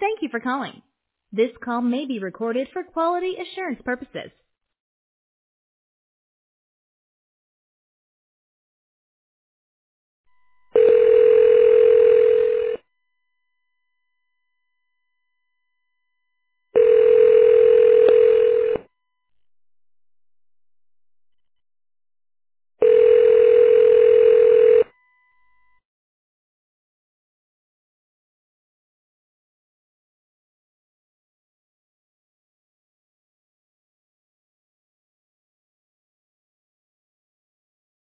Thank you for calling. This call may be recorded for quality assurance purposes.